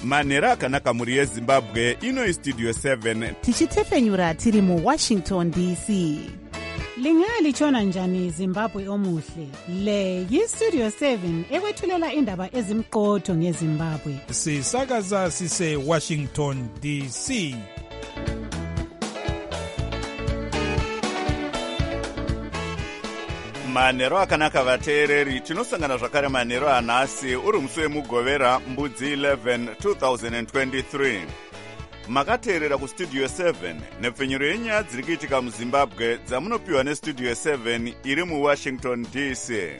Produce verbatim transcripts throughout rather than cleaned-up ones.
manhero akanaka mhuri yezimbabwe. Ino Studio seven tichitefenyura tiri muWashington D C. Lingalitshona njani Zimbabwe omuhle? Le yiStudio seven ekwethulela indaba ezimqotho ngeZimbabwe. Sisakaza sise Washington D C. manhero akanaka vateereri, tinosangana zvakare manhero anhasi uri musi wemugovera mbudzi eleven two thousand twenty-three. Makateerera kuStudio seven nepfenyuro yenyaya dziri kuitika muZimbabwe dzamunopiwa neStudio seven iri muWashington D C.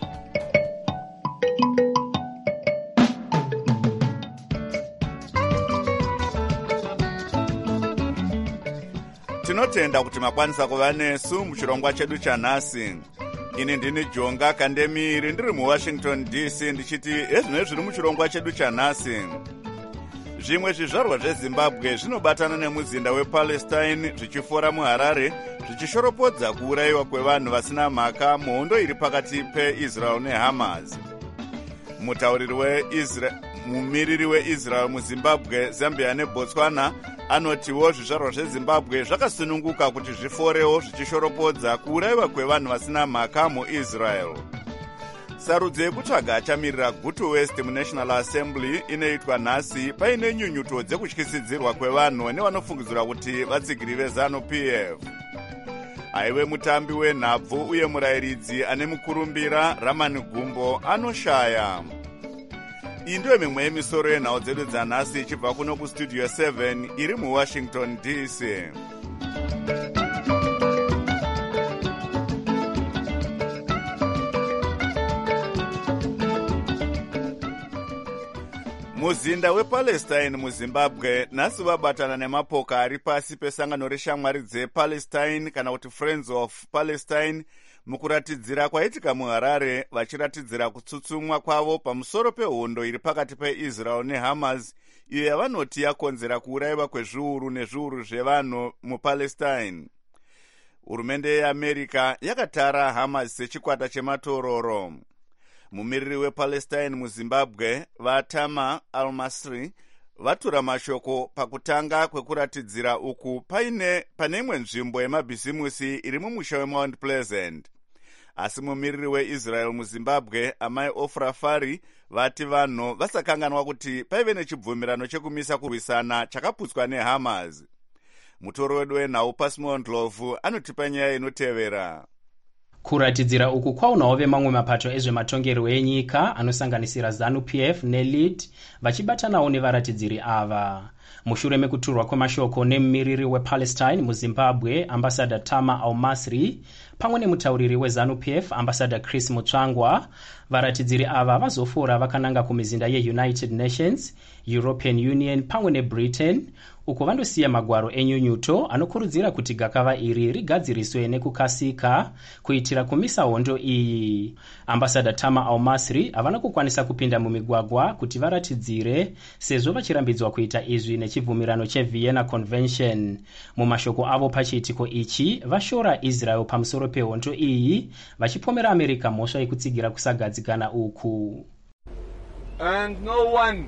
Tinotenda kuti makwanisa kuva nesu muchirongwa chedu chanhasi. Ini ndini Jonga Kandemiri ndiri muWashington D C ndichiti ezvino zviri muchirongwa chedu chanhasi. Zvimwe zvizvarwa zveZimbabwe zvinobatana nemuzinda wePalestine zvichifora muHarare zvichishoropodza kuurayiwa kwevanhu vasina mhaka muhondo iri pakati peIsrael neHamas. Mutauriri weIsrael mumiriri weIsrael muZimbabwe, Zambia neBotswana anotiwo zvizvarwa zveZimbabwe zvakasununguka kuti zviforewo zvichishoropodza kuurayiwa kwevanhu vasina mhaka muIsrael. Sarudzo yekutsvaga achamirira Gutu West muNational Assembly inoitwa nhasi paine nyunyuto dzekutyisidzirwa kwevanhu nevanofungidzirwa kuti vatsigiri veZanu-P F. Aiwe mutambi wenhabvu uye murayiridzi ane mukurumbira Ramani Gumbo anoshaya. Iyi ndiyo mimwe yemisoro yenhau dzedu dzanhasi ichibva kuno kuStudio seven iri muWashington D C. Muzinda wePalestine muZimbabwe nhasi vabatana nemapoka ari pasi pesangano reshamwari dzePalestine kana kuti Friends of Palestine mukuratidzira kwaitika muHarare vachiratidzira kutsutsumwa kwavo pamusoro pehondo iri pakati peIsrael neHamas iyo yavanoti yakonzera kuurayiwa kwezviuru nezviuru zvevanhu muPalestine. Hurumende yeAmerica yakatara Hamas sechikwata chematororo. Mumiriri wePalestine muZimbabwe vaTama Al-Masri vatura mashoko pakutanga kwekuratidzira uku paine pane imwe nzvimbo yemabhisimusi iri mumusha weMount Pleasant. Asi mumiriri weIsrael muZimbabwe amai Ofra Fari vati vanhu vasakanganwa kuti paive nechibvumirano chekumisa kurwisana chakaputswa neHamas. Mutoro wedu wenhau Pasimo Ndlovu anotipa nyaya inotevera. Kuratidzira uku kwaunawo vemamwe mapato ezvematongerwo enyika anosanganisira ZANU-P F neLead vachibatanawo nevaratidziri ava. Mushure mekuturwa kwemashoko nemumiriri wePalestine muZimbabwe ambassador Tama Al-Masri pamwe nemutauriri weZANU-P F ambassador Chris Mutsvangwa, varatidziri ava vazofora vakananga kumizinda yeUnited Nations, European Union pamwe neBritain uko vandosiya magwaro enyunyuto anokurudzira kuti gakava iri rigadziriswe nekukasika kuitira kumisa hondo iyi. Ambassador Tama Al-Masri havana kukwanisa kupinda mumigwagwa kuti varatidzire sezvo vachirambidzwa kuita izvi nechibvumirano cheVienna Convention. Mumashoko avo pachiitiko ichi vashora Israel pamusoro pehondo iyi vachipomera America mhosva yekutsigira kusagadzikana uku. And no one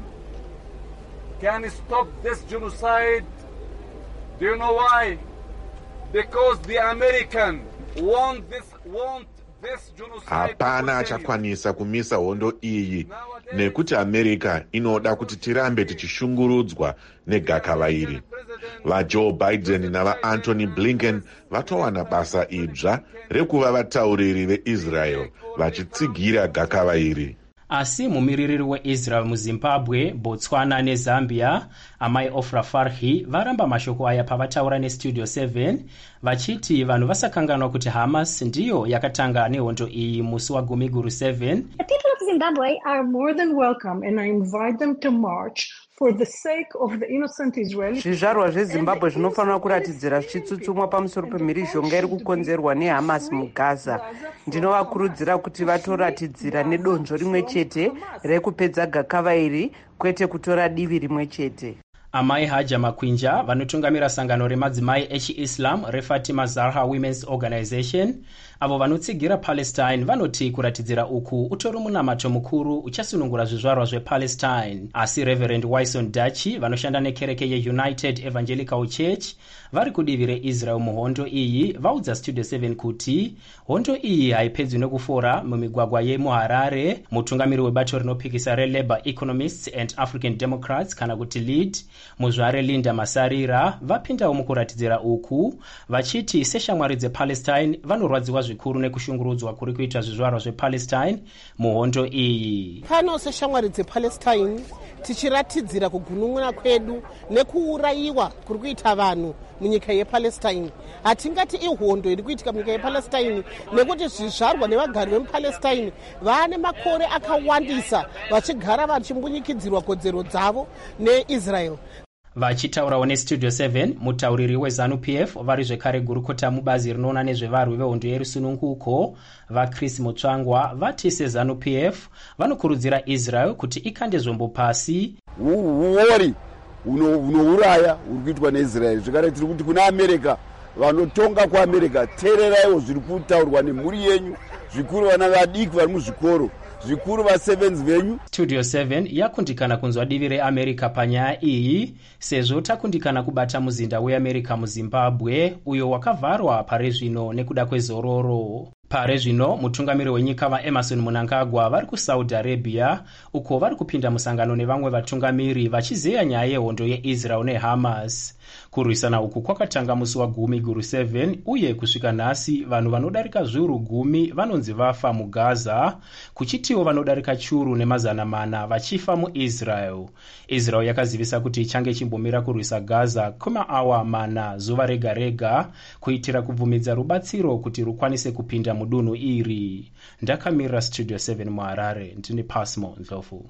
can stop this genocide. Do you know why? Because the American want this want this genocide. Hapana achakwanisa kumisa hondo iyi nekuti America inoda kuti tirambe tichishungurudzwa negakava iri. VaJoe Biden navaAntony Blinken vatowana basa idzva rekuva vatauriri veIsrael vachitsigira gakava iri. Asi mumiriri weIsrael muZimbabwe, Botswana neZambia, amai Ofra Farhi varamba mashoko aya pavataura neStudio seven vachiti vanhu vasakanganwa kuti Hamas ndiyo yakatanga nehondo iyi musi waGumiguru seven. The people of Zimbabwe are more than welcome and I invite them to march for the sake of the innocent Israeli. Zvizvarwa zveZimbabwe zvinofanira kuratidzira zvichitsutsumwa pamusoro pemhirizhonga iri kukonzerwa neHamas muGaza. Ndinovakurudzira kuti vatoratidzira nedonzvo rimwe chete rekupedza gakava iri kwete kutora divi rimwe chete. amai haja makwinja vanotungamira sangano remadzimai echiislam refatima zahra women's organization avo vanotsigira palestine vanoti kuratidzira uku utori munamato mukuru uchasunungura zvizvarwa zvepalestine. Asi reverend Wyson Dachi vanoshanda nekereke yeunited evangelical church vari kudivi reisrael muhondo iyi vaudza studio seven kuti hondo iyi haipedzwi nekufora mumigwagwa yemuharare. Mutungamiri webato rinopikisa relabour economists and african democrats kana kuti lead muzvare Linda Masarira vapindawo mukuratidzira uku vachiti seshamwari dzepalestine vanorwadziwa zvikuru nekushungurudzwa kuri kuitwa zvizvarwa zvepalestine muhondo iyi. Pano seshamwari dzepalestine tichiratidzira kugunun'una kwedu nekuurayiwa kuri kuita vanhu munyika yepalestine. Hatingati ihondo iri kuitika munyika yepalestine nekuti zvizvarwa nevagari vemupalestine vane makore akawandisa vachigara vachimbunyikidzirwa kodzero dzavo neisrael. Vachitaurawo nestudio seven mutauriri wezanu P F vari zvekare gurukota mubazi rinoona nezvevarwi vehondo yerusununguko vaChris Mutsvangwa vati sezanu P F vanokurudzira Israel kuti ikande zvombo pasi. Uori unouraya uri kuitwa neIsrael zvekare tiri kuti kuna America vanotonga kuAmerica tereraiwo zviri kutaurwa nemhuri yenyu zvikuru vana vadiki vari muzvikoro zvikuru vasevenzi venyu. Studio seven yakundikana kunzwa divi reAmerica panyaya iyi sezvo takundikana kubata muzinda weAmerica muZimbabwe uyo wakavharwa pare zvino nekuda kwezororo. Pare zvino mutungamiri wenyika vaEmerson Mnangagwa vari kuSaudi Arabia uko vari kupinda musangano nevamwe vatungamiri vachizeya nyaya yehondo yeIsrael neHamas. Kurwisana uku kwakatanga musi wagumi guru seven uye kusvika nhasi vanhu vanodarika zviuru gumi vanonzi vafa muGaza kuchitiwo vanodarika chiuru nemazana mana vachifa muIsrael. Israel yakazivisa kuti ichange chimbomira kurwisa Gaza kwemaawa mana zuva rega rega kuitira kubvumidza rubatsiro kuti rukwanise kupinda mudunhu iri. Ndakamirira Studio seven muHarare ndini Pasmo Ndlovu.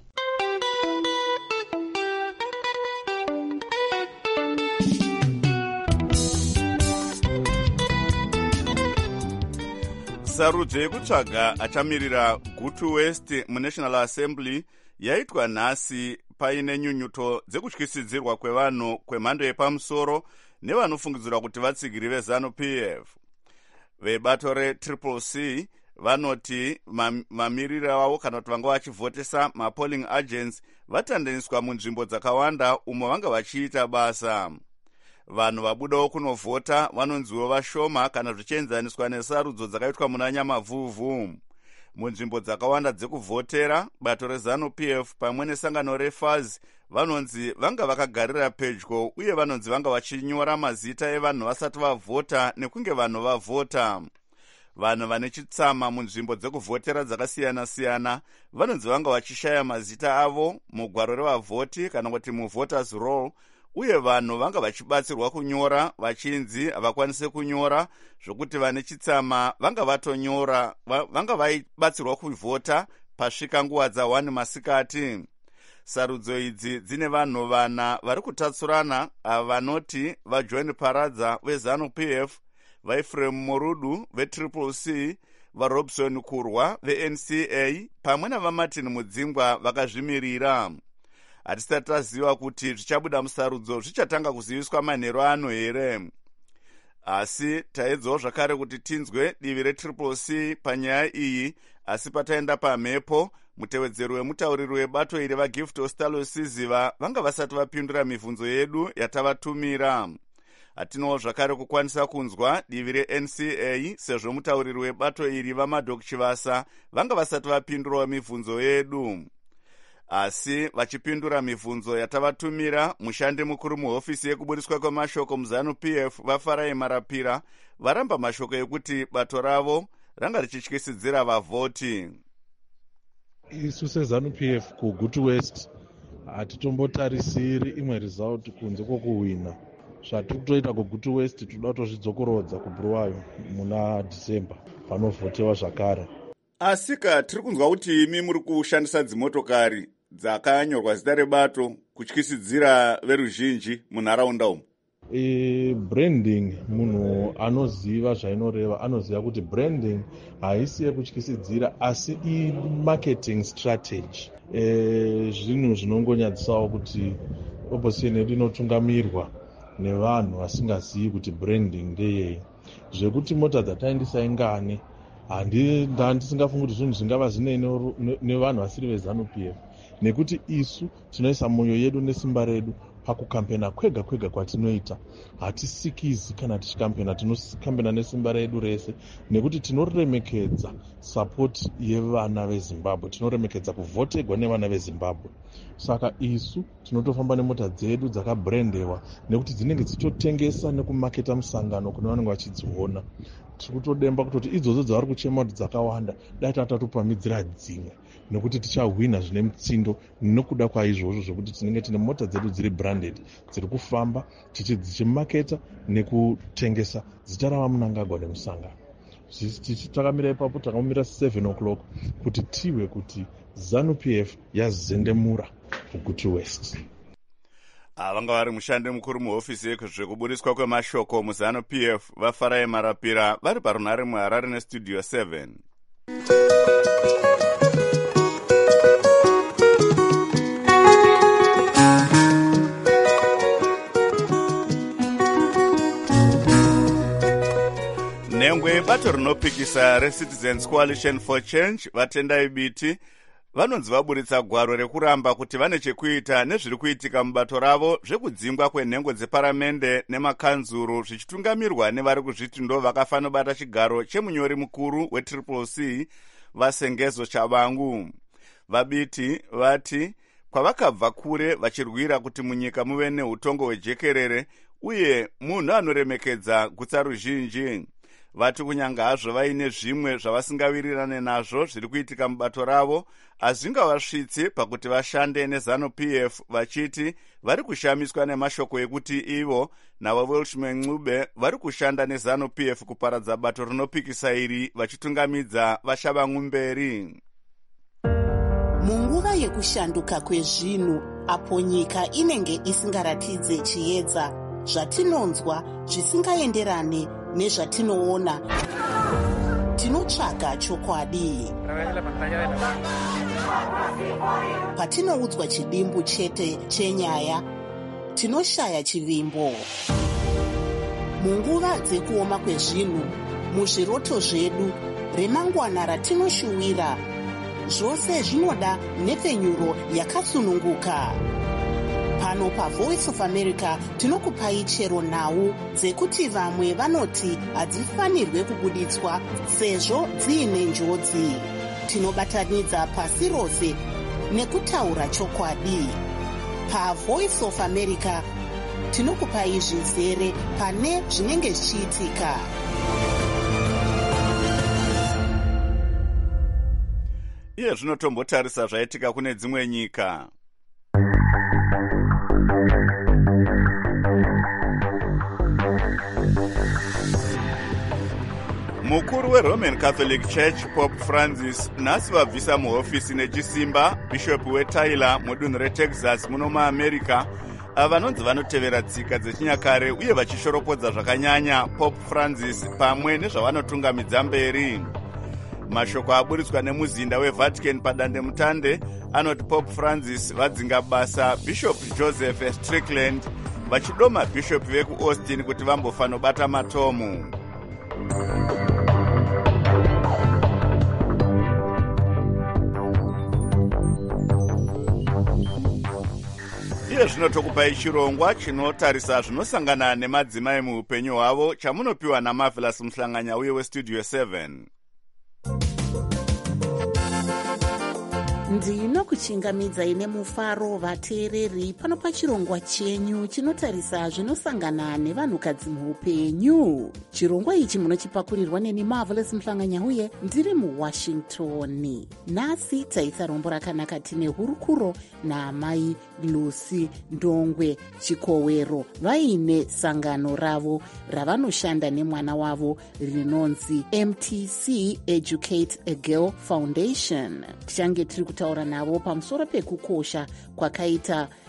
Sarudzo yekutsvaga achamirira Gutu West muNational Assembly yaitwa nhasi paine nyunyuto dzekutyisidzirwa kwevanhu kwemhando yepamusoro nevanofungidzirwa kuti vatsigiri vezanu P F. Vebato retriple C vanoti mamirira wavo kana kuti vanga vachivhotesa mapolling agents vatandaniswa munzvimbo dzakawanda umo vanga vachiita basa. Vanhu vabudawo kunovhota vanonziwo vashoma kana zvichienzaniswa nesarudzo dzakaitwa muna Nyamavhuvhu. Munzvimbo dzakawanda dzekuvhotera bato rezanu P F pamwe nesangano reFaz vanonzi vanga vakagarira pedyo uye vanonzi vanga vachinyora mazita evanhu vasati vavhota nekunge vanhu vavhota. Vanhu vane chitsama munzvimbo dzekuvhotera dzakasiyana siyana vanonzi vanga vachishaya mazita avo mugwaro revavhoti kana kuti muvoters roll uye vanhu vanga vachibatsirwa kunyora vachinzi havakwanise kunyora zvokuti vane chitsama vanga vatonyora vanga vaibatsirwa kuvhota pasvika nguva dza one masikati. Sarudzo idzi dzine vanhu vana vari kutatsurana vanoti vaJohn Paradza vezanu P F, vaEfrem Morudu vetriple C, vaRobson Kurwa veN C A pamwe navaMartin Mudzingwa vakazvimirira. Hatisati taziva kuti zvichabuda musarudzo zvichatanga kuziviswa manheru ano here. Asi taedzawo zvakare kuti tinzwe divi retriple C panyaya iyi, asi pataenda pamhepo mutevedzeri wemutauriri webato iri vaGift Ostalo Siziva vanga vasati vapindura mibvunzo yedu yatavatumira. Hatinowo zvakare kukwanisa kunzwa divi reN C A sezvo mutauriri webato iri vaMadok Chivasa vanga vasati vapindura mibvunzo yedu. Asi vachipindura mibvunzo yatavatumira, mushandi mukuru muhofisi yekubudiswa kwemashoko muzanu P F vaFarai Marapira varamba mashoko ekuti bato ravo ranga richityisidzira vavhoti. Isu sezanu P F kuGutu West hatitombotarisiri imwe result kunze kwokuwina. Zvatiri kutoita kuGutu West toda kutozvidzokorodza kuBulawayo muna December panovhotewa zvakare. Asika tiri kunzwa kuti imi muri kushandisa dzimotokari dzakanyorwa zita rebato kutyisidzira veruzhinji munharaunda umu. E, branding munhu anoziva zvainoreva anoziva kuti branding haisi yekutyisidzira asi i marketing strategy. E, zvinhu zvinongonyadzisawo kuti opposition yedu inotungamirwa nevanhu vasingazivi kuti branding ndeyei. Zvekuti mota dzataendesa ingane handisingafungi kuti zvinhu zvingava zvinei nevanhu vasiri veZANU P F, nekuti isu tinoisa mwoyo yedu nesimba redu pakukampena kwega kwega kwatinoita. Hatisikizi kana tichikampena, tinokampena nesimba redu rese, nekuti tinoremekedza support yevana veZimbabwe, tinoremekedza kuvhotegwa nevana veZimbabwe. Saka isu tinotofamba nemota dzedu dzakabrendewa nekuti dzinenge dzichitotengesa nekumaketa musangano kune vanenge vachidziona. Tiri kutodemba kutoti idzodzo dzavari kuchema kuti dzakawanda, dai tatotopamidzira dzimwe, nekuti tichahwina zvine mutsindo nokuda kwaizvozvo zvokuti tinenge tine mota dzedu dziri branded dziri kufamba dzichimaketa nekutengesa zita ravamunangagwa nemusangano. Takamira ipapo, takamira seven o'clock kuti tiwe kuti ZANU P F yazendemura kuGutu West. Vanga vari mushandi mukuru muhofisi yezvekubudiswa kwemashoko muZANU P F vaFarai Marapira vari parunhare muHarare nestudio seven. Nengwe bato rinopikisa reCitizens Coalition for Change vatendai biti vanonzi vaburitsa gwaro rekuramba kuti vane chekuita nezviri kuitika mubato ravo zvekudzingwa kwenhengo dzeparamende nemakanzuru zvichitungamirwa nevari kuzviti ndo vakafanira bata chigaro chemunyori mukuru wetriple C vasengezo Chabangu. Vabiti vati kwavakabva kure vachirwira kuti munyika muve neutongo hwejekerere uye munhu anoremekedza gutsa ruzhinji. Vati kunyanga hazvo vaine zvimwe zvavasingawirirane nazvo zviri kuitika mubato ravo, hazvingavasvitsi pakuti vashande neZANU P F, vachiti vari kushamiswa nemashoko ekuti ivo navaWelshman Ncube vari kushanda neZANU P F kuparadza bato rinopikisa iri vachitungamidza vaShabangu mberi. Munguva yekushanduka kwezvinhu apo nyika inenge isingaratidze chiedza, zvatinonzwa zvisingaenderane nezvatinoona, tinotsvaga chokwadi. Patinoudzwa chidimbu chete chenyaya, tinoshaya chivimbo. Munguva dzekuoma kwezvinhu, muzviroto zvedu, remangwana ratinoshuwira, zvose zvinoda nepfenyuro yakasununguka. Pano paVoice of America tinokupai chero nhau dzekuti vamwe vanoti hadzifanirwe kubuditswa sezvo dziine njodzi. Tinobatanidza pasi rose nekutaura chokwadi. PaVoice of America tinokupai zvizere pane zvinenge zvichiitika. Iye zvinotombotarisa zvaitika kune dzimwe nyika. Mukuru weRoman Catholic Church Pope Francis nhasi vabvisa muhofisi nechisimba Bishop weTaylor mudunhu reTexas muno muAmerica, ava vanonzi vanotevera tsika dzechinyakare uye vachishoropodza zvakanyanya Pope Francis pamwe nezvavanotungamidza mberi. Mashoko aburitswa nemuzinda weVatican padandemutande anoti Pope Francis vadzinga basa Bishop Joseph Strickland vachidoma Bishop vekuAustin kuti vambofanobata matomu. Iye zvinotokupai chirongwa chinotarisa zvinosangana nemadzimai muupenyu hwavo chamunopiwa naMarvelous Muhlanganya uye westudio seven. Ndinokuchingamidzai nemufaro vateereri pano pachirongwa chenyu chinotarisa zvinosangana nevanhukadzi muupenyu. Chirongwa ichi munochipakurirwa neni Marvelous Muhlanganya uye ndiri muWashington. Nhasi taisa rombo rakanaka tine hurukuro naamai Lucy Ndongwe Chikowero vaine sangano ravo ravanoshanda nemwana wavo rinonzi M T C Educate a Girl Foundation. Tichange tiri kutaura navo pamusoro pekukosha kwakaita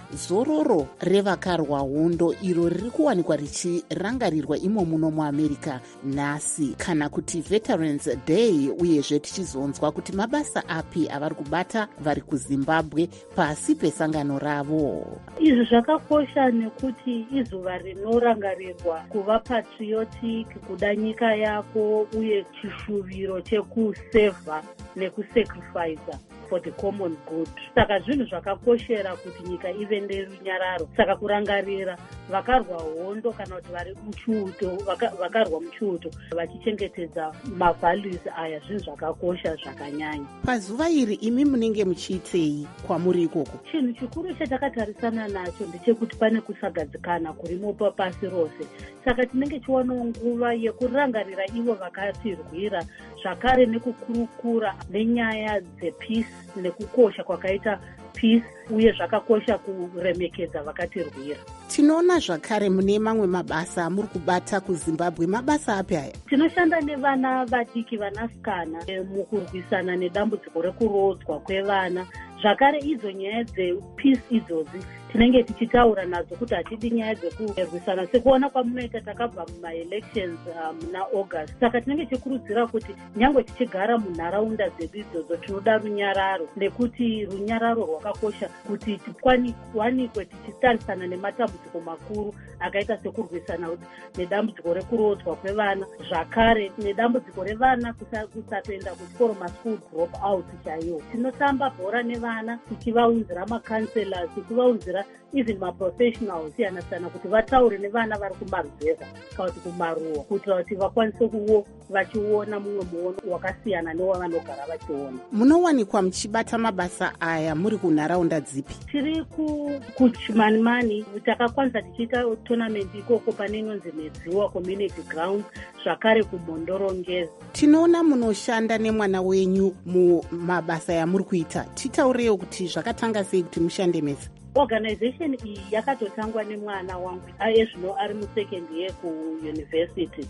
zororo revakarwa hondo iro riri kuwanikwa richirangarirwa imo muno muamerica nhasi, kana kuti Veterans Day, uyezve tichizonzwa kuti mabasa api avari kubata vari kuzimbabwe pasi pesangano ravo. Izvi zvakakosha nekuti izuva rinorangarirwa kuva patriotic, kuda nyika yako, uye chishuviro chekusevha nekusacrifica for the common good. Saka zvinhu zvakakoshera kuti nyika ive nerunyararo. Saka kurangarira vakarwa hondo kana kuti vari muchiuto, vaka, vakarwa muchiuto vachichengetedza mavalues aya, zvinhu zvakakosha zvakanyanya. Pazuva iri imi munenge muchiitei kwamuri ikoko? Chinhu chikuru chatakatarisana nacho ndechekuti pane kusagadzikana kurimo pasi rose. Saka tinenge chiwanawo nguva yekurangarira ivo vakatirwira, zvakare nekukurukura nenyaya dzepeace nekukosha kwakaita peace, uye zvakakosha kuremekedza vakatirwira. Tinoona zvakare mune mamwe mabasa muri kubata kuZimbabwe. Mabasa api aya? Tinoshanda nevana vadiki, vanasikana, mukurwisana nedambudziko rekurodzwa kwevana. Zvakare idzo nyaya dzepeace idzozi tinenge tichitaura nadzo kuti hatidi nyaya dzekurwisana. Sekuona kwamunoita takabva mumaelections muna uh, August. Saka tinenge tichikurudzira kuti nyangwe tichigara munharaunda dzedu idzodzo tinoda runyararo, nekuti runyararo rwakakosha kuti tikwanikwe tichitarisana nematambudziko makuru akaita sekurwisana nedambudziko rekurodzwa kwevana, zvakare nedambudziko revana kusatoenda kuchikoro, maschool drop out chaiwo. Tinotamba bhora nevana tichivaunzira macounselors, tichivaunzira even maprofessionals siyana siyana kuti vataure nevana vari kumaruzevha kana kuti kumaruwa, kuitira kuti vakwanise kuwo vachiona mumwe muono wakasiyana newavanogara vachiona. Munowanikwa muchibata mabasa aya muri kunharaunda dzipi? Tiri kuchimanimani, takakwanisa tichiita tournament ikoko pane inonzi Medziwa Community Ground, zvakare kumhondorongezi. Tinoona munoshanda nemwana wenyu mumabasa yamuri kuita. Titaurewo kuti zvakatanga sei kuti mushande mese? Organization iyi yakatotangwa nemwana wangu ezvino ari musecond year kuuniversity.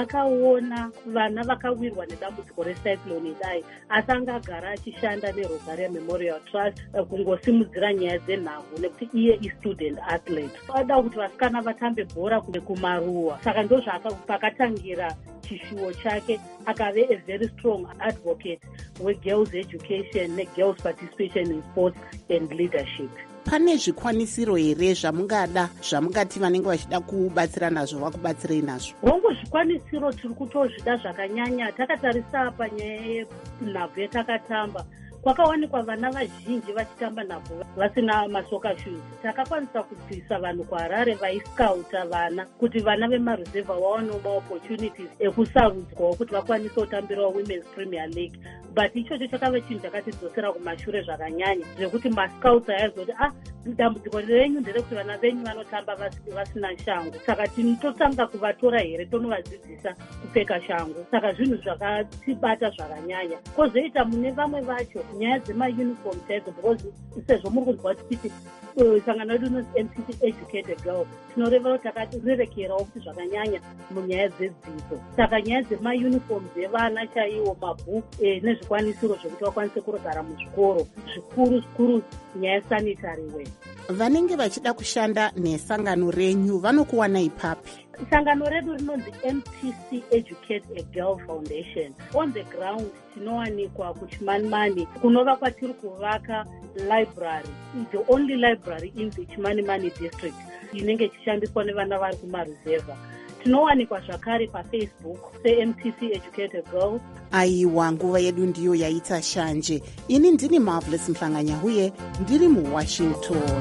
Akaona vana vakawirwa nedambudziko recyclone idai, asi angagara achishanda neRosaria Memorial Trust kungosimudzira nyaya dzenhavo nekuti iye istudent athlete. Ada kuti vasikana vatambe bhora kumaruwa. Saka ndo zvakapakatangira chishuwo chake, akave a very strong advocate wegirls education negirls participation in sports and leadership. Pane zvikwanisiro here zvamungada zvamungati vanenge vachida kubatsira nazvo vakubatsirei nazvo? Hongu zvikwanisiro tiri kutozvida zvakanyanya. Takatarisa panyaya yenhabvu yatakatamba, kwakawanikwa vana vazhinji vachitamba nhabvu vasina masoka shoes. Takakwanisa kubvisa vanhu kuHarare vaiskauta vana kuti vana vemaruzevha vawanewo maopportunities ekusarudzwawo kuti vakwanise kutambirawo Women's Premier League. But ichocho chakave chinhu chakatidzosera kumashure zvakanyanya, zvekuti mascouts ayazoti ah, dambudziko renyu nderekuti vana venyu vanotamba vasina shangu. Saka tinototanga kuvatora here tonovadzidzisa kupfeka shangu. Saka zvinhu zvakatibata zvakanyanya. Kozoita mune vamwe vacho nyaya dzemauniform chaidzo, because sezvo muri kunzwa tichiti sangano redu inonzi M T C Educate a Girl, tinoreva kuti takatirerekerawo kuti zvakanyanya munyaya dzedzidzo. Saka nyaya dzemauniforms evana chaiwo, mabhuku nezvikwanisiro zvokuti vakwanise kurogara muzvikoro, zvikuru zvikuru nyaya sanitary way. Vanenge vachida kushanda nesangano renyu vanokuwana ipapi? Sangano redu rinonzi M T C Educate a Girl Foundation. On the ground tinowanikwa kuChimanimani, kunova kwatiri kuvaka library, the only library in the Chimanimani district inenge ichishandiswa nevana vari kumaruzevha. Tinowanikwa zvakare paFacebook se-M T C Educate a Girl. Aiwa, nguva yedu ndiyo yaita shanje. Ini ndini Marvelous Mhlanganya huye ndiri muWashington.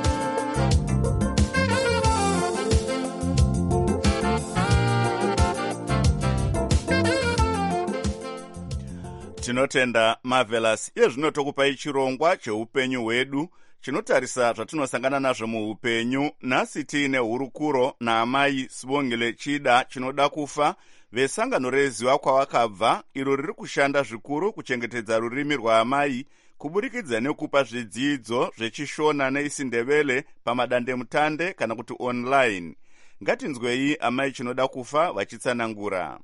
Tinotenda Marvelous. Iye zvino tokupai chirongwa cheupenyu hwedu chinotarisa zvatinosangana nazvo muupenyu. Nhasi tiine hurukuro naamai Sibongile Chida chinoda kufa vesangano reZiwa kwavakabva, iro riri kushanda zvikuru kuchengetedza rurimi rwaamai kuburikidza nekupa zvidzidzo zvechishona neIsindebele pamadandemutande kana kuti online. Ngatinzwei amai chinoda kufa vachitsanangura.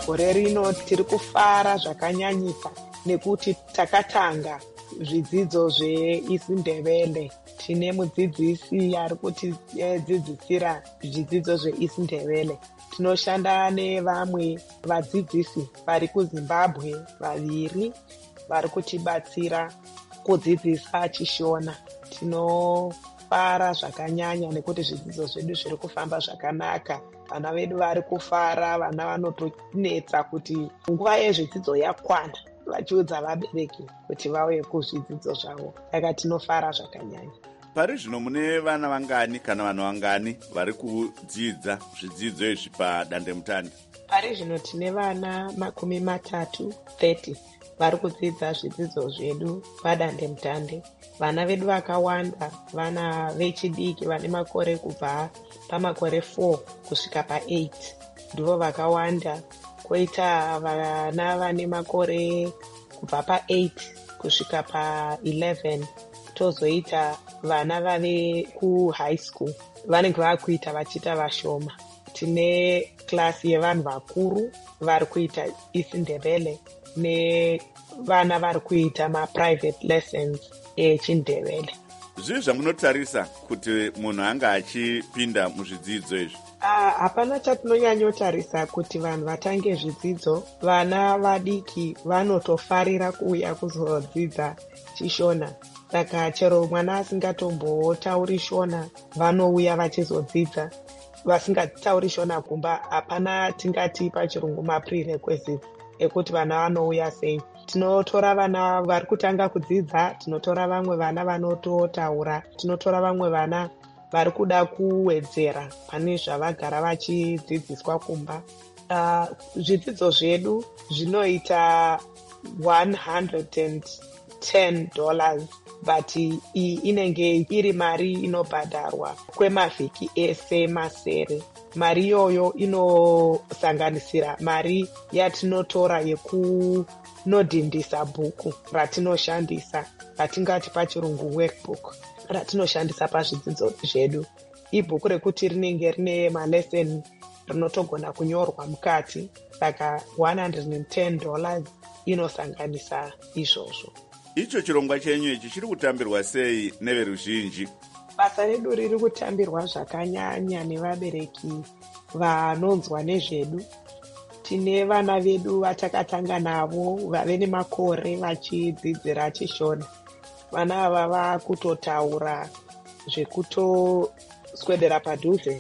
gore rino tiri kufara zvakanyanyisa nekuti takatanga zvidzidzo zveisindebele. Tine mudzidzisi ari kutidzidzisira zvidzidzo zveisindebele. Tinoshanda nevamwe vadzidzisi vari kuZimbabwe vaviri vari kutibatsira kudzidzisa Chishona. Tinofara zvakanyanya nekuti zvidzidzo zvedu zviri kufamba zvakanaka. Vana vedu vari kufara, vana vanotonetsa kuti nguva yezvidzidzo yakwana vachiudza vabereki kuti vauye kuzvidzidzo zvavo. Saka tinofara zvakanyanya. Pari zvino mune vana vangani kana vanhu vangani vari kudzidza zvidzidzo izvi padandemutande? Pari zvino tine vana makumi matatu thirty vari kudzidza zvidzidzo zvedu padandemutande. Vana vedu vakawanda vana vechidiki vane makore kubva pamakore four kusvika paeight ndivo vakawanda. Koita vana vane makore kubva paeight kusvika paeleven. Tozoita vana vane kuhigh school vanenge vakuita vachiita vashoma. Tine klasi yevanhu vakuru vari kuita isindebele nevana vari kuita maprivate lessons echindebele. Zvii zvamunotarisa kuti munhu anga achipinda muzvidzidzo izvi? Hapana chatinonyanyotarisa kuti vanhu vatange zvidzidzo. Vana vadiki vanotofarira kuuya kuzodzidza Chishona. Saka chero mwana asingatombotauri Shona vanouya vachizodzidza. Vasingatauri Shona kumba hapana tingati pachirungu maprerequisites ekuti vana vanouya sei. Tinotora vana vari kutanga kudzidza, tinotora vamwe vana vanototaura, tinotora vamwe vana vari kuda kuwedzera pane zvavagara vachidzidziswa kumba. Uh, zvidzidzo zvedu zvinoita one hundred ten dollars but iyi inenge iri mari inobhadharwa kwemavhiki ese masere. Mari iyoyo inosanganisira mari yatinotora yekunodhindisa bhuku ratinoshandisa, ratingati pachirungu workbook, ratinoshandisa pazvidzidzo zvedu. Ibhuku rekuti rinenge rine malesson rinotogona kunyorwa mukati. Saka one hundred ten dollars inosanganisa izvozvo. Icho chirongwa chenyu ichi chiri kutambirwa sei neveruzhinji? Basa redu riri kutambirwa zvakanyanya nevabereki vanonzwa nezvedu. Tine vana vedu vatakatanga navo vave nemakore vachidzidzira Chishona. Vana ava vakutotaura zvekutoswedera padhuze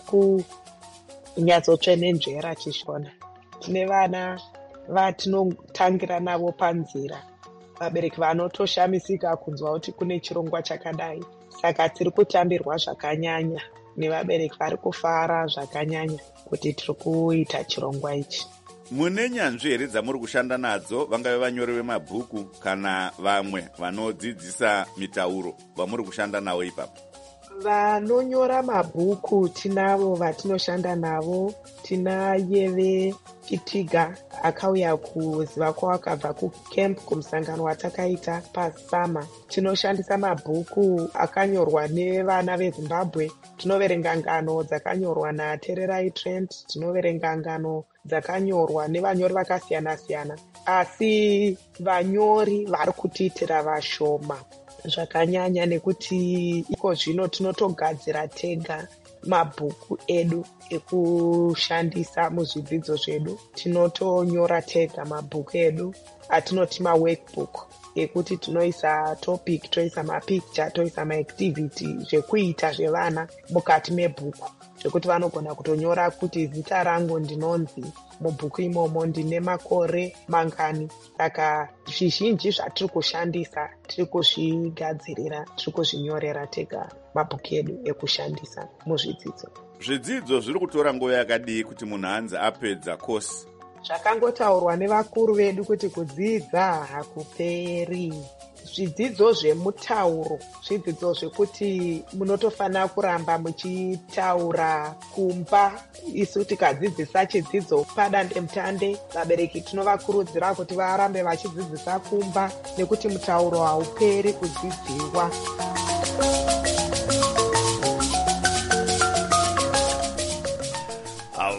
nekunyatsotsenenjera Chishona. Tine vana vatinotangira navo panzira, vabereki vanotoshamisika kunzwa kuti kune chirongwa chakadai. Saka tiri kutambirwa zvakanyanya nevabereki vari kufara zvakanyanya kuti tiri kuita chirongwa ichi. Mune nyanzvi here dzamuri kushanda nadzo, vangave vanyori vemabhuku kana vamwe vanodzidzisa mitauro vamuri kushanda navo ipapo? Vanonyora mabhuku tinavo vatinoshanda navo. Tinaye Chitiga akauya kuziva kwawakabva kucamp kumusangano watakaita pasama. Tinoshandisa mabhuku akanyorwa nevana veZimbabwe. Tinoverenga ngano dzakanyorwa naTererai Trent, tinoverenga ngano dzakanyorwa nevanyori vakasiyana siyana, asi vanyori vari kutiitira vashoma zvakanyanya nekuti iko zvino tinotogadzira tega mabhuku edu ekushandisa muzvidzidzo zvedu. Tinotonyora tega mabhuku edu atinoti maworkbook ekuti tinoisa topic, toisa mapicture, toisa maactivity zvekuita zvevana mukati mebhuku, zvekuti vanogona kutonyora kuti zita rangu ndinonzi mubhuku imomo ndine makore mangani. Saka zvizhinji zvatiri kushandisa tiri kuzvigadzirira, tiri kuzvinyorera tega mabhuku edu ekushandisa muzvidzidzo. Zvidzidzo zviri kutora nguva yakadii kuti munhu anzi apedza kosi? Zvakangotaurwa nevakuru vedu kuti kudzidza hakuperi. Zvidzidzo zvemutauro, zvidzidzo zvekuti munotofanira kuramba muchitaura kumba. Isu tikadzidzisa chidzidzo padandemutande, vabereki tinovakurudzira kuti varambe vachidzidzisa kumba nekuti mutauro hauperi kudzidziwa.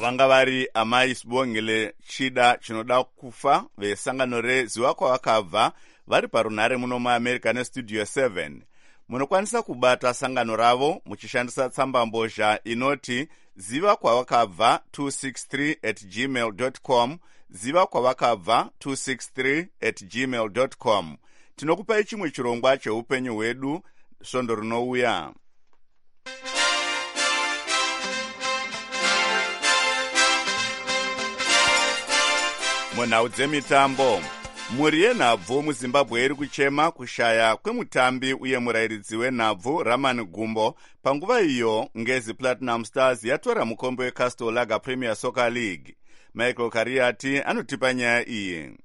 vanga vari amai Sibongile Chida Chinoda Kufa vesangano reziva kwavakabva vari parunhare muno muamerica nestudio seven. Munokwanisa kubata sangano ravo muchishandisa tsambambozha inoti ziva kwavakabva two six three at gmail dot com, ziva kwavakabva two six three at gmail dot com. Tinokupai chimwe chirongwa cheupenyu hwedu svondo rinouya. Munhau dzemitambo, mhuri yenhabvu muZimbabwe iri kuchema kushaya kwemutambi uye murairidzi wenhabvu Raman Gumbo panguva iyo Ngezi Platinum Stars yatora mukombe weCastle Lager Premier Soccer League. Michael Kariati anotipa nyaya iyi.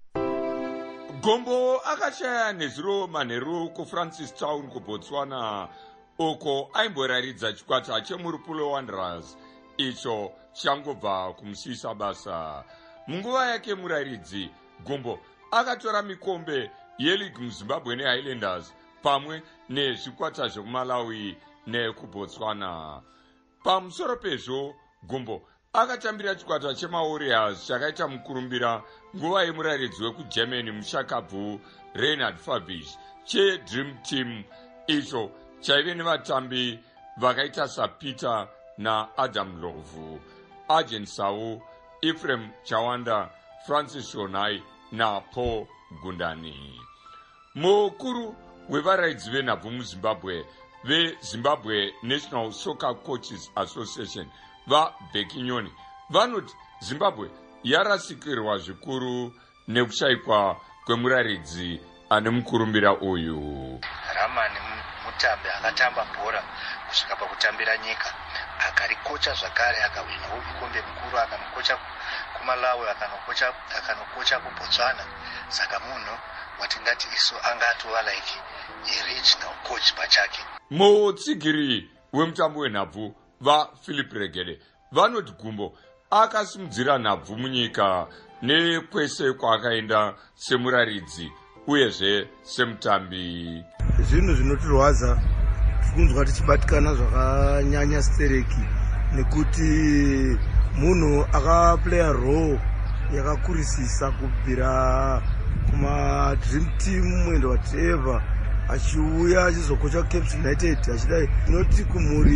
Gumbo akashaya nezuro manheru kuFrancis Town kuBotswana uko aimboraridza chikwata cheMurupule Wanderers icho changobva kumusisa basa. Munguva yake murairidzi, Gumbo akatora mikombe yeleague muZimbabwe neHighlanders pamwe nezvikwata zvekuMalawi nekuBotswana. Pamusoro pezvo, Gumbo akatambira chikwata chemaWarriors chakaita mukurumbira nguva yemurairidzi wekuGermany mushakabvu Reinhard Fabish cheDream Team icho chaive nevatambi vakaita saPeter naAdam Love, Arjen Sau, Ephraim Chawanda, Francis Shonai na Paul Gundani. Mukuru wevaraidzi venhabvu muZimbabwe veZimbabwe National Soccer Coaches Association vaBhekinyoni vanoti Zimbabwe yarasikirwa zvikuru nekushayikwa kwemurairidzi ane mukurumbira uyu. Ramani mutambi akatamba bhora kusvika pakutambira nyika, akarikocha zvakare, akawinawo mukombe mukuru, akanokocha kuMalawi, akanokocha akanokocha kuBotswana. Saka munhu watingati isu angatova like a regional coach pachake. Mutsigiri wemutambo wenhabvu vaPhilip Regede vanoti Gumbo akasimudzira nhabvu munyika nekwese kwaakaenda semuraridzi uyezve semutambi. Zvinhu zvinotirwadza tikunzwa tichibatikana zvakanyanya stereki nekuti munhu akaplaya role yakakurisisa kubvira kumaDream Team mwendo whatever achiuya achizokocha Cape United achidai. Tinoti kumhuri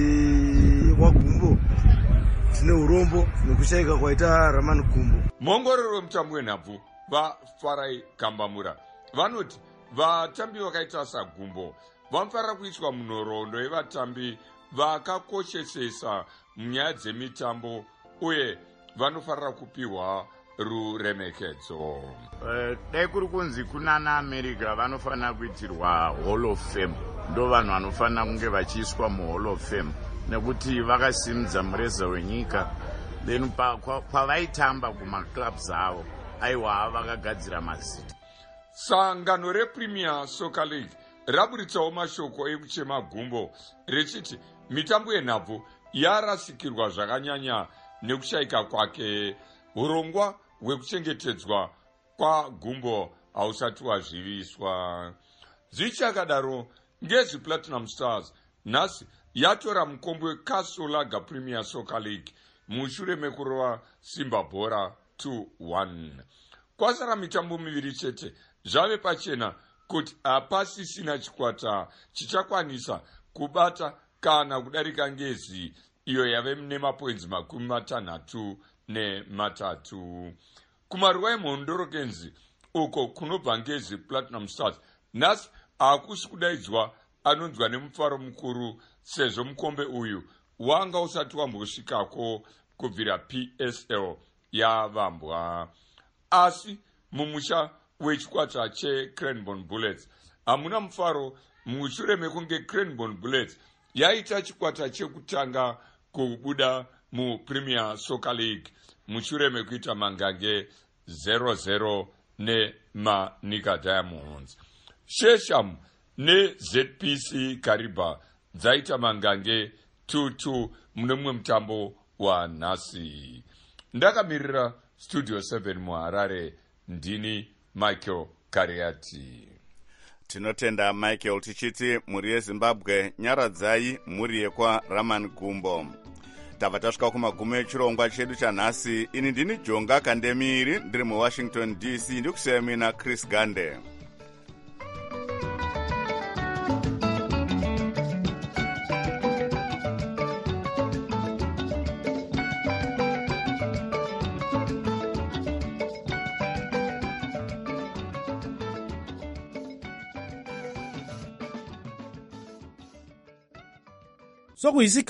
waGumbo tine urombo nekushayika kwaita Raman Gumbo. Mongororo wemutambo wenhabvu vaFarai Kambamura vanoti vatambi vakaita saGumbo vanofanira kuiswa munhoroondo yevatambi vakakoshesesa munyaya dzemitambo uye vanofanira kupiwa ruremekedzo. Dai kuri kunzi kunana America vanofanira kuitirwa Hall of Fame, ndo vanhu vanofanira kunge vachiiswa muHall of Fame nekuti vakasimudza mureza wenyika, then pavaitamba kumaclubs avo aiwa vakagadzira mazita. Sangano rePremier Soccer League raburitsawo mashoko ekuchema Gumbo richiti mitambo yenhabvu yarasikirwa zvakanyanya nekushayika kwake. Urongwa hwekuchengetedzwa kwaGumbo hausati wazviviswa. Zvichakadaro, Ngezi Platinum Stars nhasi yatora mukombe weCastle Lager Premier Soccer League mushure mekurova Simba Bora two one. Kwasara mitambo miviri chete, zvave pachena kuti hapasisina chikwata chichakwanisa kubata kana kudarika Ngezi iyo yave nemapoints makumi matanhatu nematatu. Kumaruva eMhondorokenzi uko kunobva Ngezi Platinum Stars nhasi hakusi kudaidzwa anonzwa nemufaro mukuru sezvo mukombe uyu wanga usati wambosvikako kubvira P S L yavambwa. Asi mumusha wechikwata cheCranbourne Bullets hamuna mufaro mushure mekunge Cranbourne Bullets yaita chikwata chekutanga kubuda muPremier Soccer League mushure mekuita mangange zero zero nemaNika Diamonds. Shesham neZ P C Kariba dzaita mangange two two mune mumwe mutambo wanhasi. Ndakamirira Studio seven muHarare, ndini Michael Kariati. Tinotenda Michael tichiti muri yeZimbabwe nyaradzai muri yekwa Raman Gumbo. tabva tasvika kumagumo echirongwa chedu chanhasi. Ini ndini Jonga Kandemiri, ndiri muwashington D C, ndikusiya mina Chris Gande. Sokuyisi